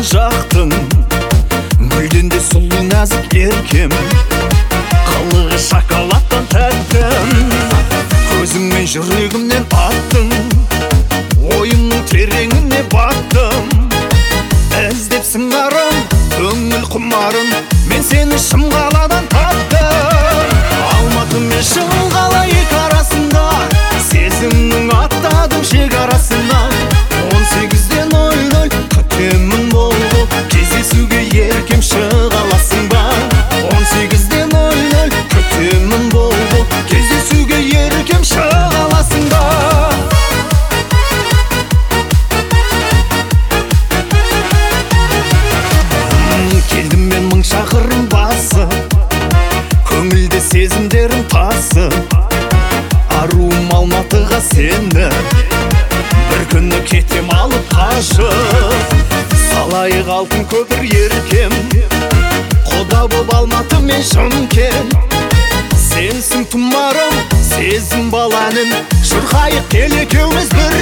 жақтың, гүлден де сұлу нәзік еркем, қылығы шоколадтан тәттім. Көзіңмен жүрегімнен аттың, ойымның тереңіне баттым. Іздеп сыңарым, көңіл құмарым, мен сені Шымқаладан таптым. Алматы мен Шымқала екі арасында, сезімнің аттадым шекарасынан. 18-ден 00 күтемін болды, кездесуге еркем шыға аласың ба? 18-ден 00 күтемін болды, кездесуге еркем шыға аласың ба? Келдім мен мың шақырым басып, көңілде сезімдерім тасып. Аруым Алматыға сені, бір күні кетем алып қашып. Салайық алтын көпір еркем, құда боп Алматы мен Шымкент. Сенсің тұмарым, сезім баланың, шырқайық кел екеуміз бір